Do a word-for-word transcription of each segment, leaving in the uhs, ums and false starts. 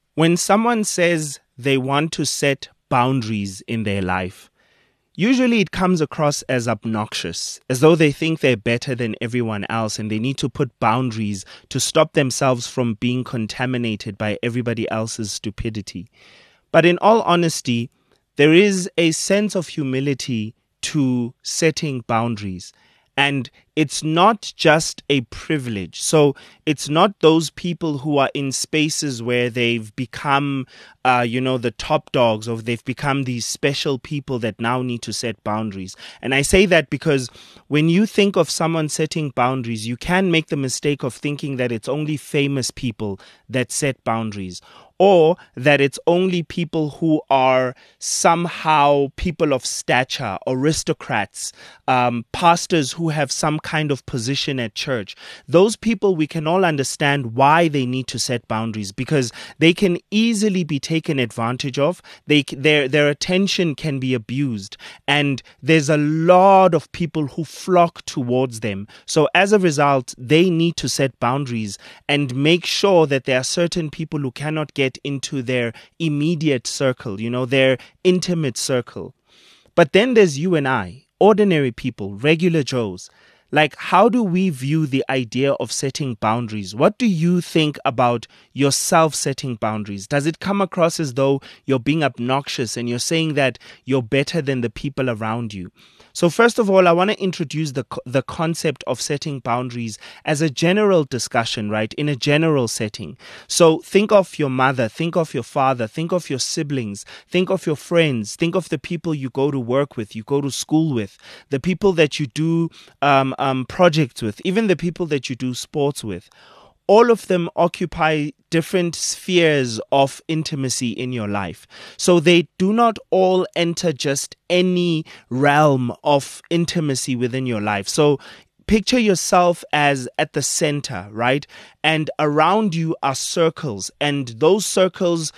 When someone says they want to set boundaries in their life, usually it comes across as obnoxious, as though they think they're better than everyone else and they need to put boundaries to stop themselves from being contaminated by everybody else's stupidity. But in all honesty, there is a sense of humility to setting boundaries. And it's not just a privilege. So it's not those people who are in spaces where they've become, uh, you know, the top dogs, or they've become these special people that now need to set boundaries. And I say that because when you think of someone setting boundaries, you can make the mistake of thinking that it's only famous people that set boundaries, or that it's only people who are somehow people of stature, aristocrats, um, pastors who have some kind of position at church. Those people, we can all understand why they need to set boundaries, because they can easily be taken advantage of. They, their, their attention can be abused, and there's a lot of people who flock towards them. So as a result, they need to set boundaries and make sure that there are certain people who cannot get into their immediate circle, you know, their intimate circle. But then there's you and I, ordinary people, regular Joes. Like, how do we view the idea of setting boundaries? What do you think about yourself setting boundaries? Does it come across as though you're being obnoxious and you're saying that you're better than the people around you? So first of all, I want to introduce the the concept of setting boundaries as a general discussion, right? In a general setting. So think of your mother, think of your father, think of your siblings, think of your friends, think of the people you go to work with, you go to school with, the people that you do um, um, projects with, even the people that you do sports with. All of them occupy different spheres of intimacy in your life. So they do not all enter just any realm of intimacy within your life. So picture yourself as at the center, right? And around you are circles, and those circles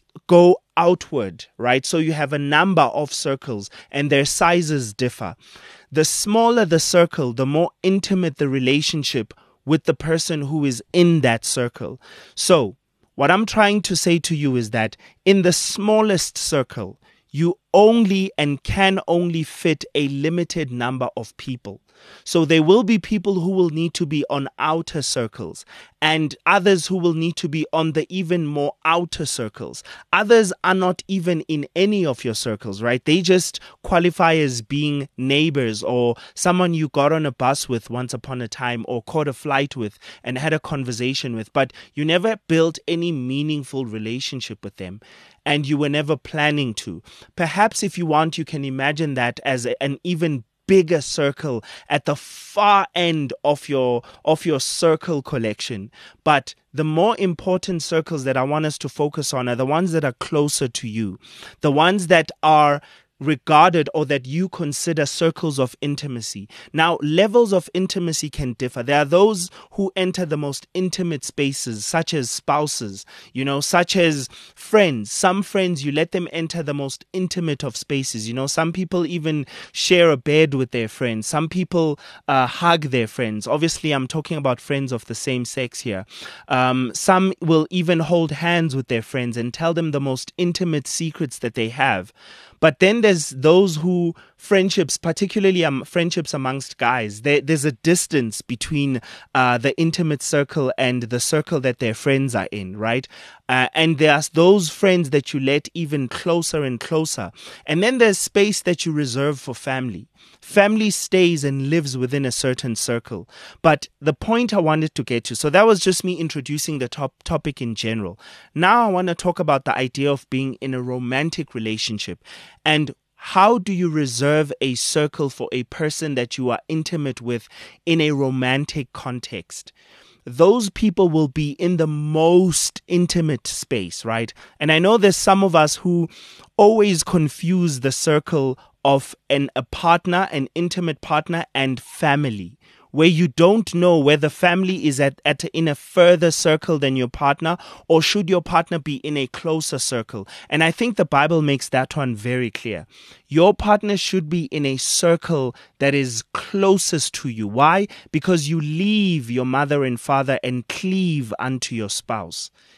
go outward, right? So you have a number of circles and their sizes differ. The smaller the circle, the more intimate the relationship with the person who is in that circle. So what I'm trying to say to you is that in the smallest circle, you only and can only fit a limited number of people. So there will be people who will need to be on outer circles, and others who will need to be on the even more outer circles. Others are not even in any of your circles, right? They just qualify as being neighbors or someone you got on a bus with once upon a time or caught a flight with and had a conversation with, but you never built any meaningful relationship with them, and you were never planning to. Perhaps if you want, you can imagine that as a, an even bigger circle at the far end of your of your circle collection. But the more important circles that I want us to focus on are the ones that are closer to you, the ones that are regarded or that you consider circles of intimacy. Now, levels of intimacy can differ. There are those who enter the most intimate spaces, such as spouses, you know, such as friends. Some friends, you let them enter the most intimate of spaces. You know, some people even share a bed with their friends. Some people uh, hug their friends. Obviously, I'm talking about friends of the same sex here. Um, some will even hold hands with their friends and tell them the most intimate secrets that they have. But then there's those who friendships, particularly um, friendships amongst guys, there, there's a distance between uh, the intimate circle and the circle that their friends are in, right? Uh, and there's those friends that you let even closer and closer. And then there's space that you reserve for family. Family stays and lives within a certain circle. But the point I wanted to get to, so that was just me introducing the top topic in general. Now I want to talk about the idea of being in a romantic relationship. And how do you reserve a circle for a person that you are intimate with in a romantic context? Those people will be in the most intimate space, right? And I know there's some of us who always confuse the circle of an, a partner, an intimate partner, and family, where you don't know whether family is at, at in a further circle than your partner, or should your partner be in a closer circle. And I think the Bible makes that one very clear. Your partner should be in a circle that is closest to you. Why? Because you leave your mother and father and cleave unto your spouse.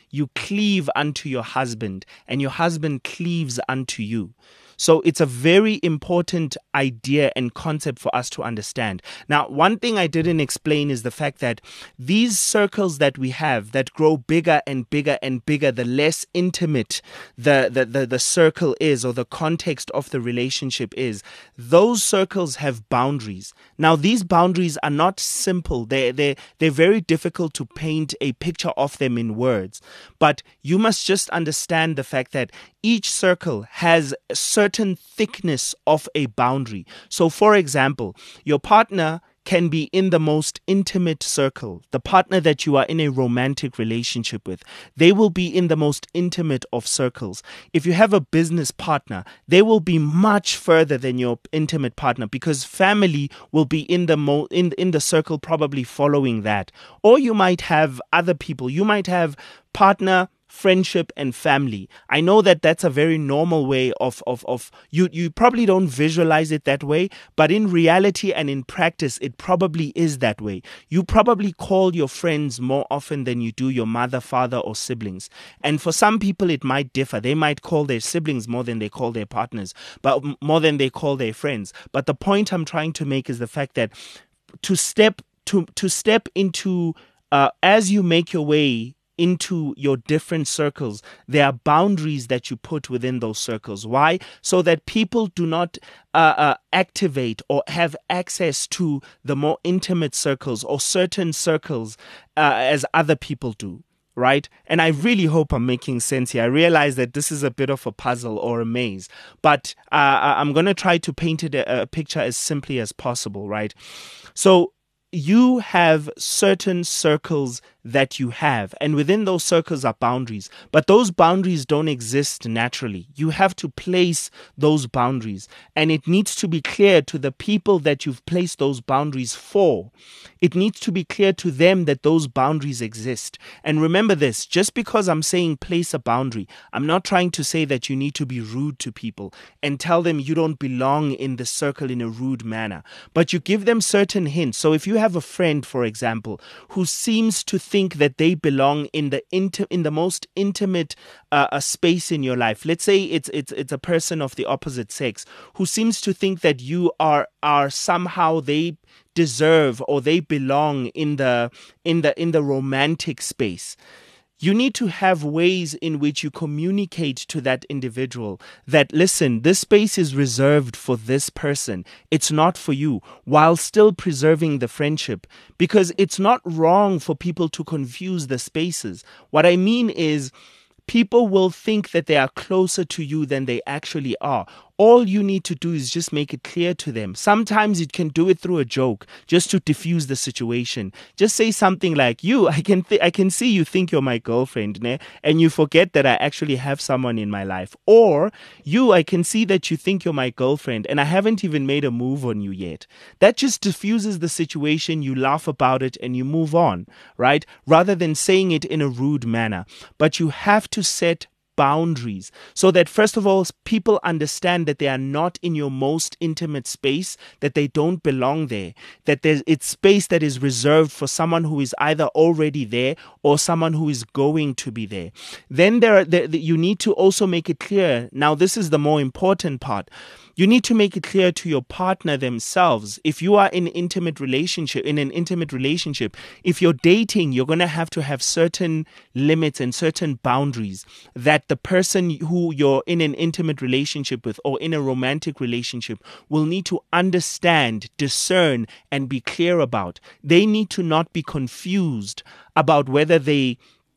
you cleave unto your husband, and your husband cleaves unto you. So it's a very important idea and concept for us to understand. Now, one thing I didn't explain is the fact that these circles that we have that grow bigger and bigger and bigger, the less intimate the, the, the, the circle is, or the context of the relationship is, those circles have boundaries. Now, these boundaries are not simple. They, they, they're very difficult to paint a picture of them in words. But you must just understand the fact that each circle has a certain thickness of a boundary. So, for example, your partner can be in the most intimate circle, the partner that you are in a romantic relationship with. They will be in the most intimate of circles. If you have a business partner, they will be much further than your intimate partner, because family will be in the mo- in, in the circle probably following that. Or you might have other people. You might have partner, friendship, and family. I know that that's a very normal way of, of, of you, you probably don't visualize it that way, but in reality and in practice, it probably is that way. You probably call your friends more often than you do your mother, father, or siblings. And for some people, it might differ. They might call their siblings more than they call their partners, but more than they call their friends. But the point I'm trying to make is the fact that to step, to, to step into, uh, as you make your way into your different circles, there are boundaries that you put within those circles. Why? So that people do not uh, uh, activate or have access to the more intimate circles or certain circles uh, as other people do. Right? And I really hope I'm making sense here. I realize that this is a bit of a puzzle or a maze, but uh, I'm going to try to paint it a, a picture as simply as possible, right? So you have certain circles that you have, and within those circles are boundaries, but those boundaries don't exist naturally. You have to place those boundaries, and it needs to be clear to the people that you've placed those boundaries for. It needs to be clear to them that those boundaries exist. And remember this, just because I'm saying place a boundary, I'm not trying to say that you need to be rude to people and tell them you don't belong in the circle in a rude manner, but you give them certain hints. So if you have a friend, for example, who seems to think that they belong in the inti- in the most intimate uh, uh, space in your life. Let's say it's it's it's a person of the opposite sex who seems to think that you are are somehow they deserve or they belong in the in the in the romantic space. You need to have ways in which you communicate to that individual that, listen, this space is reserved for this person. It's not for you, while still preserving the friendship. Because it's not wrong for people to confuse the spaces. What I mean is, people will think that they are closer to you than they actually are. All you need to do is just make it clear to them. Sometimes you can do it through a joke, just to diffuse the situation. Just say something like, you, I can th- I can see you think you're my girlfriend, ne? And you forget that I actually have someone in my life. Or, you, I can see that you think you're my girlfriend and I haven't even made a move on you yet. That just diffuses the situation, you laugh about it and you move on, right? Rather than saying it in a rude manner. But you have to set boundaries so that, first of all, people understand that they are not in your most intimate space, that they don't belong there, that there's it's space that is reserved for someone who is either already there or someone who is going to be there. Then there, are, there you need to also make it clear. Now, this is the more important part. You need to make it clear to your partner themselves. If you are in an intimate relationship, in an intimate relationship, if you're dating, you're going to have to have certain limits and certain boundaries that the person who you're in an intimate relationship with or in a romantic relationship will need to understand, discern, and be clear about. They need to not be confused about whether they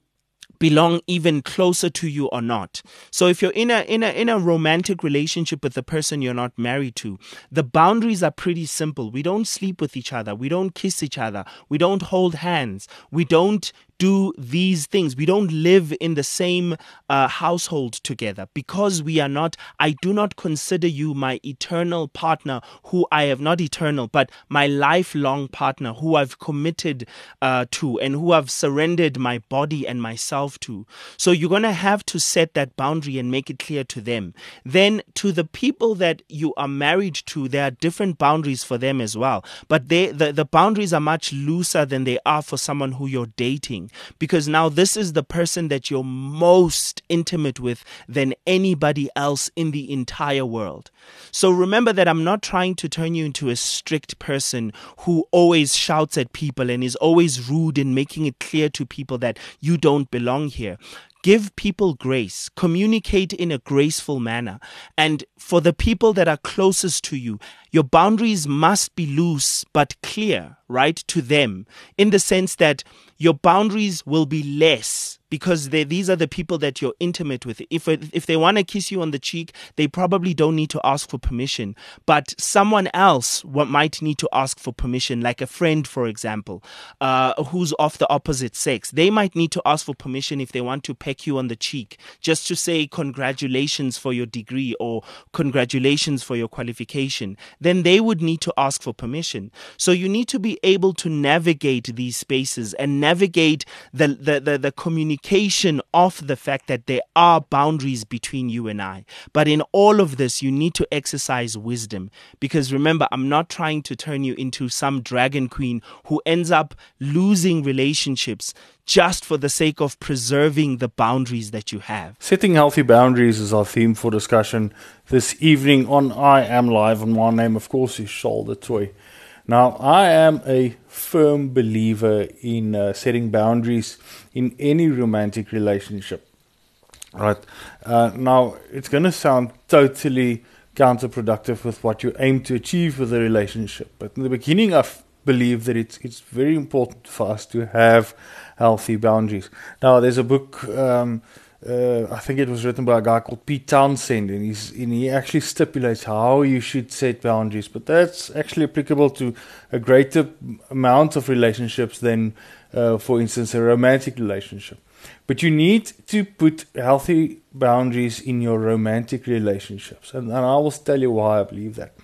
belong even closer to you or not. So if you're in a in a in a romantic relationship with the person you're not married to, the boundaries are pretty simple. We don't sleep with each other. We don't kiss each other. We don't hold hands. We don't do these things. We don't live in the same uh, household together because we are not, I do not consider you my eternal partner who I have, not eternal, but my lifelong partner who I've committed uh, to and who I've surrendered my body and myself to. So you're going to have to set that boundary and make it clear to them. Then to the people that you are married to, there are different boundaries for them as well. But they, the, the boundaries are much looser than they are for someone who you're dating. because now this is the person that you're most intimate with than anybody else in the entire world. So remember that I'm not trying to turn you into a strict person who always shouts at people and is always rude and making it clear to people that you don't belong here. Give people grace. Communicate in a graceful manner. And for the people that are closest to you, your boundaries must be loose but clear, right, to them, in the sense that your boundaries will be less because they, these are the people that you're intimate with. If if they want to kiss you on the cheek, they probably don't need to ask for permission. But someone else what might need to ask for permission, like a friend, for example, uh, who's of the opposite sex. They might need to ask for permission if they want to peck you on the cheek, just to say congratulations for your degree or congratulations for your qualification. Then they would need to ask for permission. So you need to be able to navigate these spaces and navigate the, the, the, the communication of the fact that there are boundaries between you and I. But in all of this, you need to exercise wisdom, because remember, I'm not trying to turn you into some dragon queen who ends up losing relationships just for the sake of preserving the boundaries that you have. Setting healthy boundaries is our theme for discussion this evening on I Am Live, and my name, of course, is Charles du Toit. Now, I am a firm believer in uh, setting boundaries in any romantic relationship. Right? Uh, now, it's going to sound totally counterproductive with what you aim to achieve with a relationship. But in the beginning, I believe that it's it's very important for us to have healthy boundaries. Now, there's a book, um, uh, I think it was written by a guy called Pete Townsend, and, he's, and he actually stipulates how you should set boundaries. But that's actually applicable to a greater amount of relationships than, uh, for instance, a romantic relationship. But you need to put healthy boundaries in your romantic relationships. And, and I will tell you why I believe that.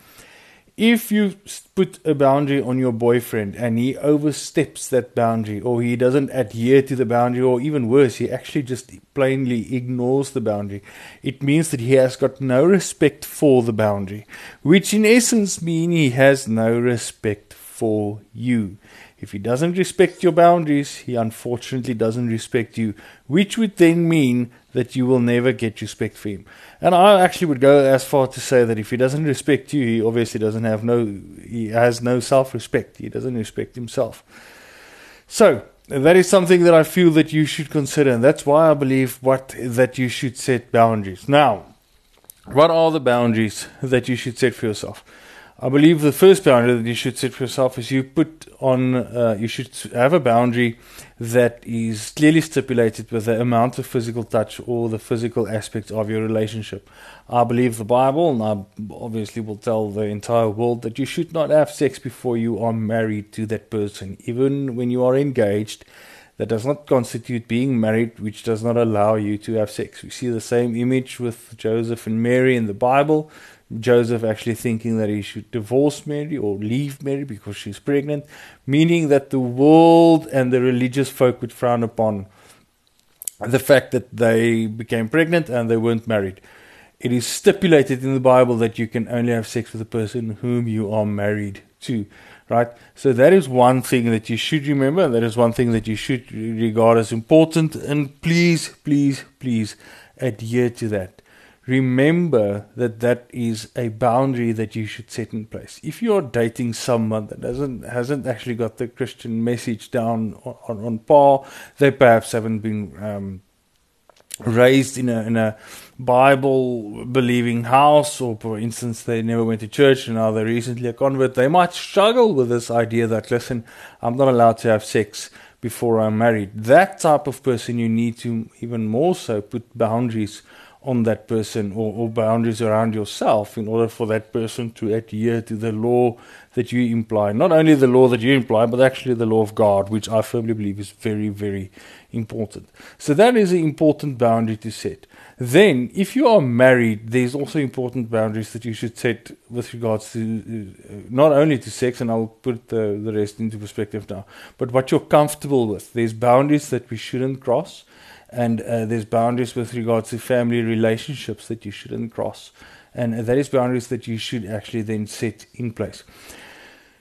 If you put a boundary on your boyfriend and he oversteps that boundary, or he doesn't adhere to the boundary, or even worse, he actually just plainly ignores the boundary, it means that he has got no respect for the boundary, which in essence means he has no respect for you. If he doesn't respect your boundaries, he unfortunately doesn't respect you, which would then mean that you will never get respect for him. And I actually would go as far to say that if he doesn't respect you, he obviously doesn't have no, he has no self-respect. He doesn't respect himself. So that is something that I feel that you should consider, and that's why I believe what that you should set boundaries. Now, what are the boundaries that you should set for yourself? I believe the first boundary that you should set for yourself is you put on, uh, you should have a boundary that is clearly stipulated with the amount of physical touch or the physical aspects of your relationship. I believe the Bible, and I obviously will tell the entire world, that you should not have sex before you are married to that person. Even when you are engaged, that does not constitute being married, which does not allow you to have sex. We see the same image with Joseph and Mary in the Bible. Joseph actually thinking that he should divorce Mary or leave Mary because she's pregnant, meaning that the world and the religious folk would frown upon the fact that they became pregnant and they weren't married. It is stipulated in the Bible that you can only have sex with the person whom you are married to, right? So that is one thing that you should remember. That is one thing that you should regard as important, and please, please, please adhere to that. Remember that that is a boundary that you should set in place. If you are dating someone that doesn't hasn't actually got the Christian message down on, on, on par, they perhaps haven't been um, raised in a in a Bible-believing house, or for instance, they never went to church and now they're recently a convert, they might struggle with this idea that, listen, I'm not allowed to have sex before I'm married. That type of person, you need to even more so put boundaries on that person, or, or boundaries around yourself, in order for that person to adhere to the law that you imply. Not only the law that you imply, but actually the law of God, which I firmly believe is very, very important. So that is an important boundary to set. Then, if you are married, there's also important boundaries that you should set with regards to uh, not only to sex, and I'll put the, the rest into perspective now, but what you're comfortable with. There's boundaries that we shouldn't cross. And uh, there's boundaries with regards to family relationships that you shouldn't cross. And uh, that is boundaries that you should actually then set in place.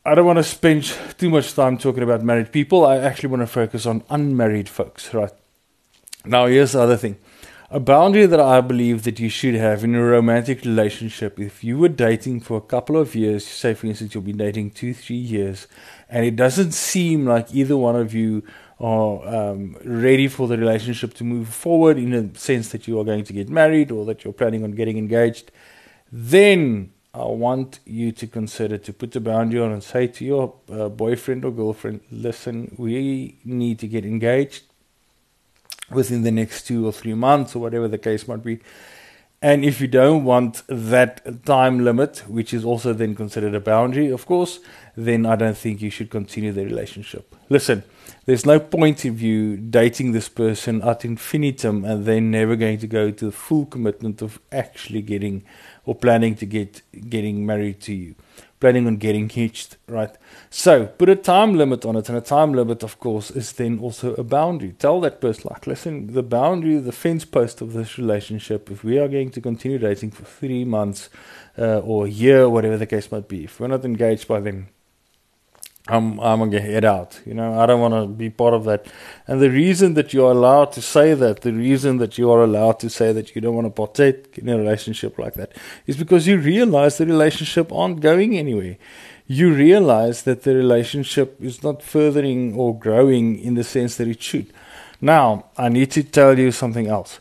I don't want to spend too much time talking about married people. I actually want to focus on unmarried folks, right? Now, here's the other thing. A boundary that I believe that you should have in a romantic relationship, if you were dating for a couple of years, say for instance you'll be dating two, three years, and it doesn't seem like either one of you are um, ready for the relationship to move forward in a sense that you are going to get married or that you're planning on getting engaged, then I want you to consider to put a boundary on and say to your uh, boyfriend or girlfriend, listen, we need to get engaged within the next two or three months or whatever the case might be. And if you don't want that time limit, which is also then considered a boundary, of course, then I don't think you should continue the relationship. Listen, there's no point of you dating this person ad infinitum and then never going to go to the full commitment of actually getting or planning to get getting married to you, planning on getting hitched, right? So put a time limit on it, and a time limit, of course, is then also a boundary. Tell that person, like, listen, the boundary, the fence post of this relationship, if we are going to continue dating for three months uh, or a year, whatever the case might be, if we're not engaged by then, I'm I'm going to head out. You know, I don't want to be part of that. And the reason that you're allowed to say that, the reason that you are allowed to say that you don't want to partake in a relationship like that is because you realize the relationship aren't going anywhere. You realize that the relationship is not furthering or growing in the sense that it should. Now, I need to tell you something else.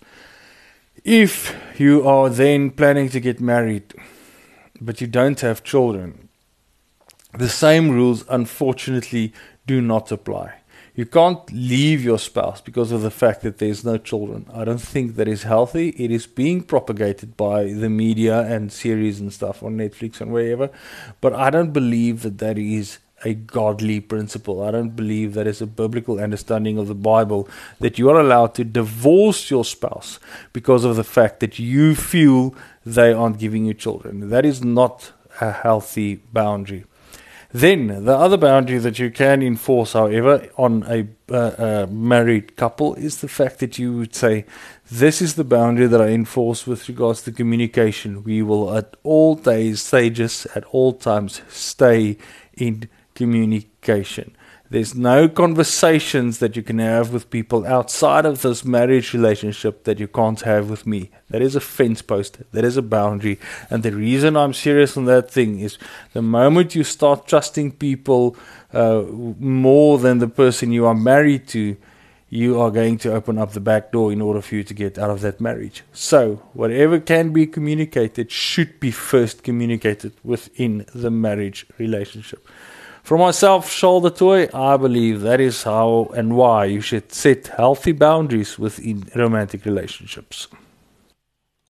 If you are then planning to get married, but you don't have children, the same rules, unfortunately, do not apply. You can't leave your spouse because of the fact that there's no children. I don't think that is healthy. It is being propagated by the media and series and stuff on Netflix and wherever. But I don't believe that that is a godly principle. I don't believe that is a biblical understanding of the Bible, that you are allowed to divorce your spouse because of the fact that you feel they aren't giving you children. That is not a healthy boundary. Then, the other boundary that you can enforce, however, on a, uh, a married couple is the fact that you would say, this is the boundary that I enforce with regards to communication. We will at all days, stages, at all times, stay in communication. There's no conversations that you can have with people outside of this marriage relationship that you can't have with me. That is a fence post. That is a boundary. And the reason I'm serious on that thing is the moment you start trusting people uh, more than the person you are married to, you are going to open up the back door in order for you to get out of that marriage. So, whatever can be communicated should be first communicated within the marriage relationship. For myself, Charles du Toit, I believe that is how and why you should set healthy boundaries within romantic relationships.